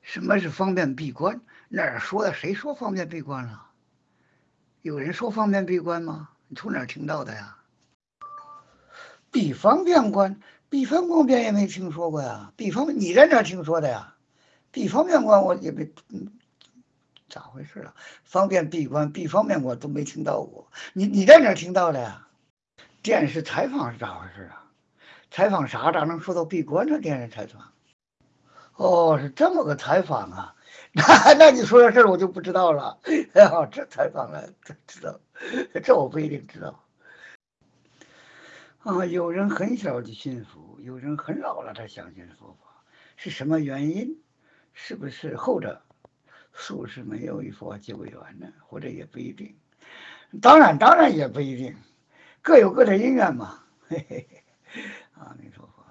什么是方便闭关？哪儿说的？谁说方便闭关了？有人说方便闭关吗？你从哪儿听到的呀？闭方便关，闭方便也没听说过呀。闭方便，你在哪儿听说的呀？闭方便关我也没，咋回事啊？方便闭关，闭方便我都没听到过。你在哪儿听到的呀？电视采访是咋回事啊？采访啥？咋能说到闭关呢？电视采访？哦，是这么个采访啊。那你说的事儿我就不知道了。哎呀，这采访了，这知道，这我不一定知道。啊，有人很小就信佛，有人很老了才相信佛法，是什么原因？是不是后者术士没有与佛结为缘呢？或者也不一定。当然也不一定，各有各的因缘嘛。嘿嘿嘿，阿弥陀佛。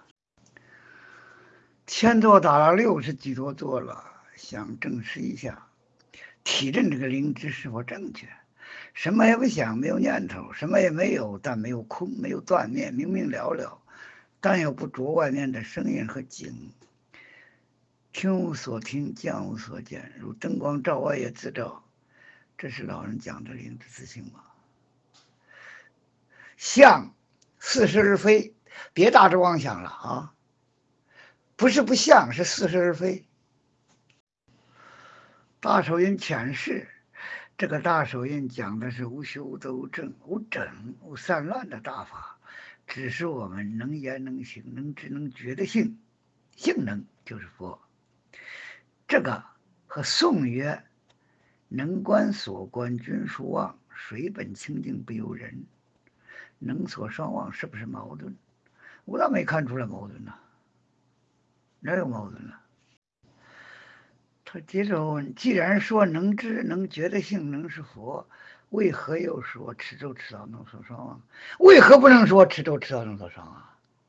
千座打了60几多座了，想证实一下，体认这个灵知是否正确。什么也不想，没有念头，什么也没有，但没有空，没有断灭，明明了了，但又不着外面的声音和景，听无所听，见无所见，如灯光照外也自照。这是老人讲的灵知自性吗？相似是而非，别大着妄想了啊！不是不像，是似是而非。大手印浅释，这个大手印讲的是无修无得无证无整无散乱的大法，只是我们能言能行能知能觉的性，性能就是佛。这个和颂曰能观所观均殊妄，水本清净不由人，能所双忘是不是矛盾？我倒没看出来矛盾呢，哪有矛盾呢？他接着问：既然说能知能觉的性能是佛，为何又说持咒持到能所双忘？为何不能说持咒持到能所双忘？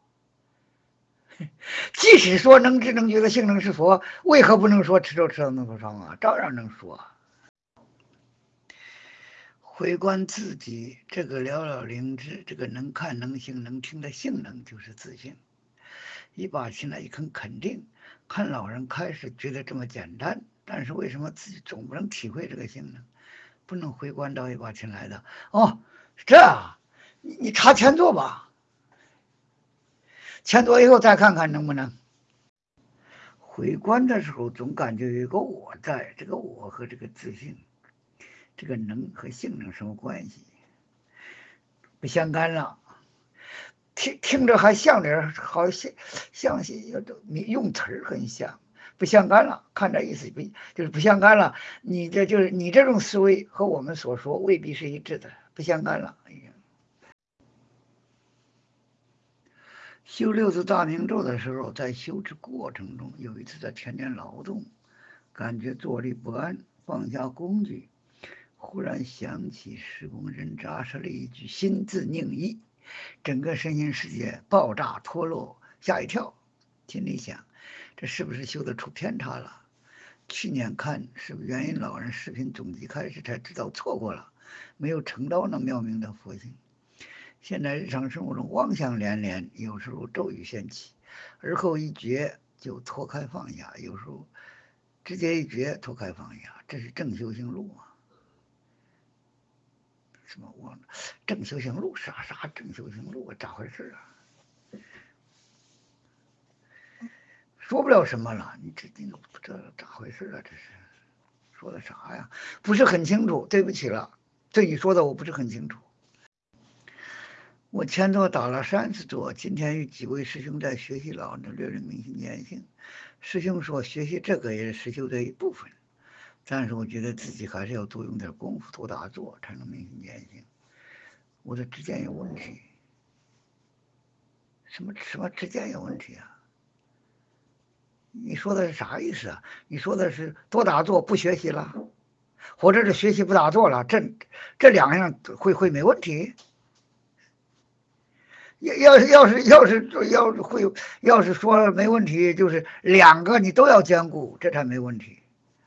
即使说能知能觉的性能是佛，为何不能说持咒持到能所双忘？照样能说。回观自己，这个了了灵知，这个能看能行能听的性能就是自性。一把琴来一肯定，看老人开始觉得这么简单，但是为什么自己总不能体会这个性呢？不能回观到一把琴来的哦，这啊，你查前座吧，前座以后再看看能不能。回观的时候总感觉有一个我在，这个我和这个自信，这个能和性能什么关系？不相干了。听着还像点，好像用词儿很像，不相干了。看这意思不就是不相干了？你这就是你这种思维和我们所说未必是一致的，不相干了。修六字大明咒的时候，在修持过程中，有一次在田间劳动，感觉坐立不安，放下工具，忽然想起施工人扎实了一句心自宁意，整个身心世界爆炸脱落，吓一跳，心里想，这是不是修得出偏差了？去年看是不是元音老人视频总集开始才知道错过了，没有成到那妙明的佛性。现在日常生活中妄想连连，有时候咒语现起，而后一觉就脱开放下，有时候直接一觉脱开放下，这是正修行路啊！什么忘了？正修行路啥正修行路啊？咋回事啊？说不了什么了，这咋回事啊？这是说的啥呀？不是很清楚，对不起了，对你说的我不是很清楚。我前头打了3次坐，今天与几位师兄在学习老的略略明心见性。师兄说学习这个也是实修的一部分，但是我觉得自己还是要多用点功夫，多打坐才能明心见性。我的知见有问题？什么知见有问题啊？你说的是啥意思啊？你说的是多打坐不学习了，或者是学习不打坐了？这两样会没问题？要是说没问题，就是2个你都要兼顾，这才没问题。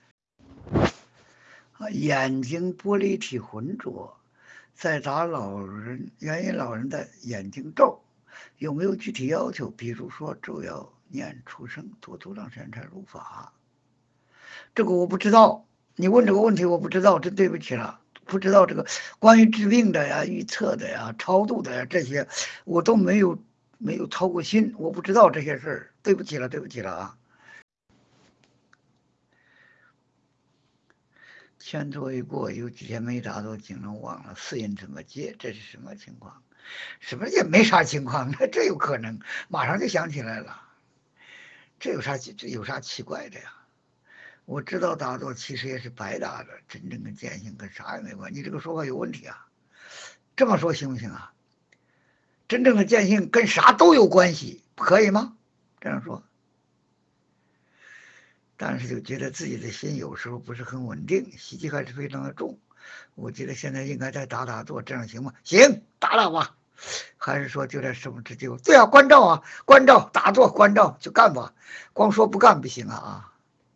眼睛玻璃体浑浊，在打元音老人的眼睛咒，有没有具体要求？比如说咒要念出声，多让人才入法。 这个我不知道，你问这个问题我不知道，真对不起了，不知道这个关于治病的呀、预测的呀、超度的呀这些，我都没有操过心，我不知道这些事儿，对不起了，对不起了啊。前作一过，有几天没打坐，竟然忘了四印怎么接，这是什么情况？什么也没啥情况，那这有可能，马上就想起来了，这有啥奇怪的呀？我知道打坐其实也是白打的，真正的见性跟啥也没关。你这个说法有问题啊！这么说行不行啊？真正的见性跟啥都有关系，可以吗？这样说，但是就觉得自己的心有时候不是很稳定，习气还是非常的重。我觉得现在应该再打打坐，这样行吗？行，打打吧。还是说就在什么之就？对啊，关照啊，关照，打坐，关照，就干吧。光说不干不行啊！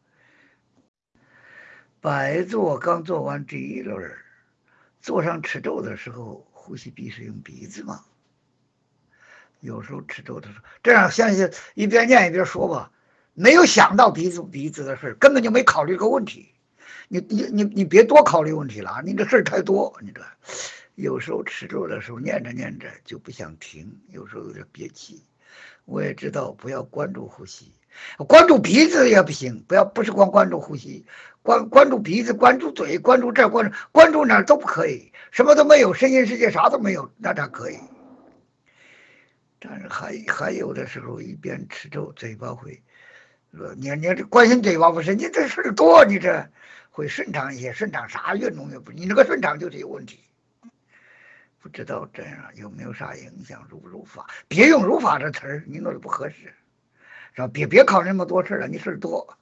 白坐刚做完第一轮，坐上持咒的时候，呼吸鼻是用鼻子嘛？有时候持咒的时候，这样相信一边念一边说吧，没有想到鼻子的事，根本就没考虑这个问题。你别多考虑问题了啊！你这事儿太多，你这有时候持咒的时候念着念着就不想停，有时候有点憋气。我也知道不要关注呼吸，关注鼻子也不行，不是光关注呼吸，关注鼻子，关注嘴，关注这，关注哪儿都不可以，什么都没有，身心世界啥都没有，那咋可以？但是还有的时候一边吃咒，嘴巴会，你这关心嘴巴不是？你这事儿多，你这会顺畅一些，顺畅啥运动也不，你这个顺畅就是有问题。不知道这样有没有啥影响？如不如法？别用如法这词儿，你弄的不合适，是吧？别考虑那么多事了，你事儿多。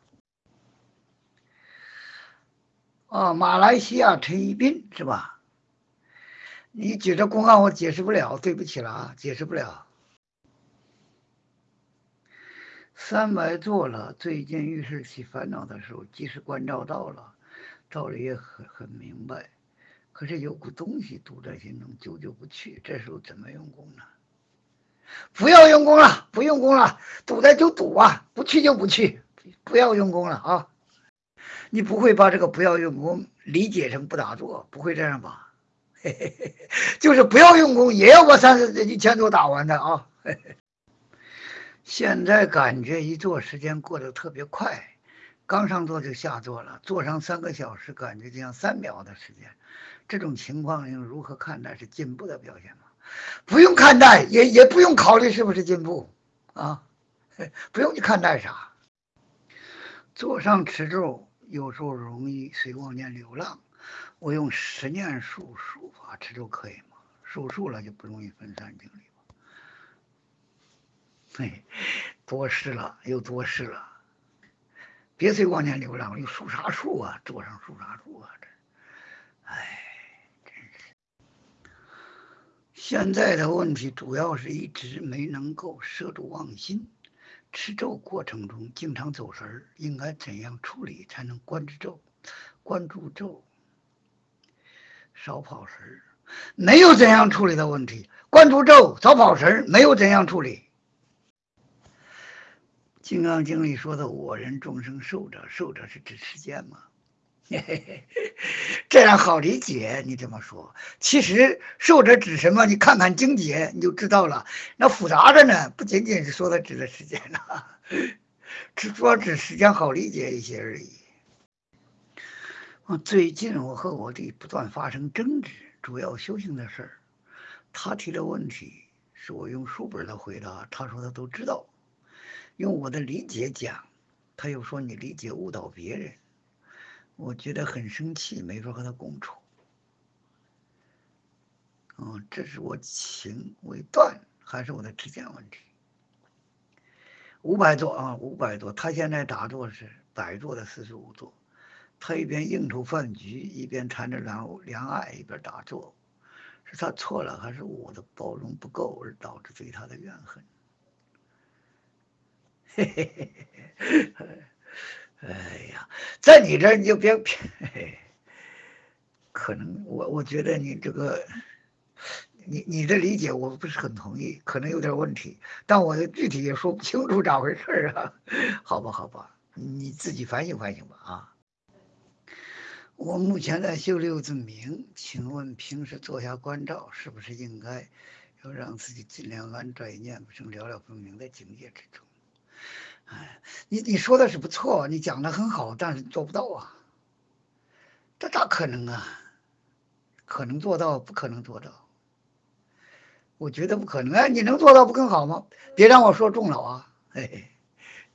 啊，马来西亚陈一斌是吧？你举着公案我解释不了，对不起了啊，解释不了。300做了，最近遇事起烦恼的时候，即使关照到了，道理也很明白，可是有股东西堵在心中，久久不去，这时候怎么用功呢？不要用功了，不用功了，堵在就堵啊，不去就不去，不要用功了啊！你不会把这个不要用功理解成不打坐，不会这样吧？嘿嘿嘿，就是不要用功，也要把1000多打完的啊！现在感觉一坐时间过得特别快，刚上座就下座了，坐上3个小时，感觉就像3秒的时间。这种情况应如何看待？是进步的表现吗？不用看待，也不用考虑是不是进步啊，不用去看待啥。坐上持咒有时候容易随妄念流浪，我用十念数法持咒可以吗？数了就不容易分散精力。嘿，多事了又多事了，别随妄念流浪，又数啥数啊？坐上数啥数啊？这，哎，真是。现在的问题主要是一直没能够摄住妄心，持咒过程中经常走神儿，应该怎样处理才能关注咒，少跑神儿？没有怎样处理的问题，关注咒少跑神儿，没有怎样处理。金刚经里说的我人众生寿者，寿者是指时间嘛？这样好理解，你这么说，其实寿者指什么？你看看经节，你就知道了。那复杂的呢，不仅仅是说的指的时间了，只说指时间好理解一些而已。最近我和我弟不断发生争执，主要修行的事儿。他提的问题是我用书本的回答，他说他都知道。用我的理解讲，他又说你理解误导别人，我觉得很生气，没法和他共处。这是我情未断，还是我的知见问题？500座啊，500座。他现在打坐是100座的45座，他一边应酬饭局，一边谈着两爱，一边打坐。是他错了，还是我的包容不够而导致对他的怨恨？嘿嘿嘿嘿，哎呀，在你这儿你就别嘿，可能我觉得你这个，你的理解我不是很同意，可能有点问题，但我具体也说不清楚咋回事啊。好吧，好吧，你自己反省反省吧啊。 我目前在修六字明，请问平时坐下观照，是不是应该要让自己尽量安在念不生了了分明的境界之中？哎，你说的是不错，你讲的很好，但是做不到啊，这咋可能啊？可能做到，不可能做到。我觉得不可能。哎，你能做到不更好吗？别让我说中了啊！嘿嘿。